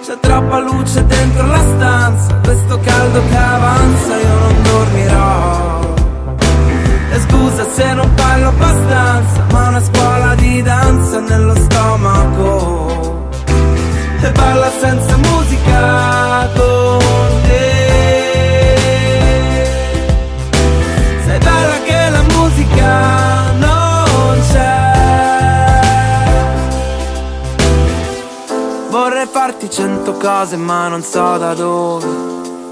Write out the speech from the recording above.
C'è troppa luce dentro la stanza, questo caldo che avanza, io non dormirò. E scusa se non parlo abbastanza, ma una scuola di danza nello stomaco. E balla senza musica con te. Sei bella che la musica non c'è. Vorrei farti 100 cose ma non so da dove.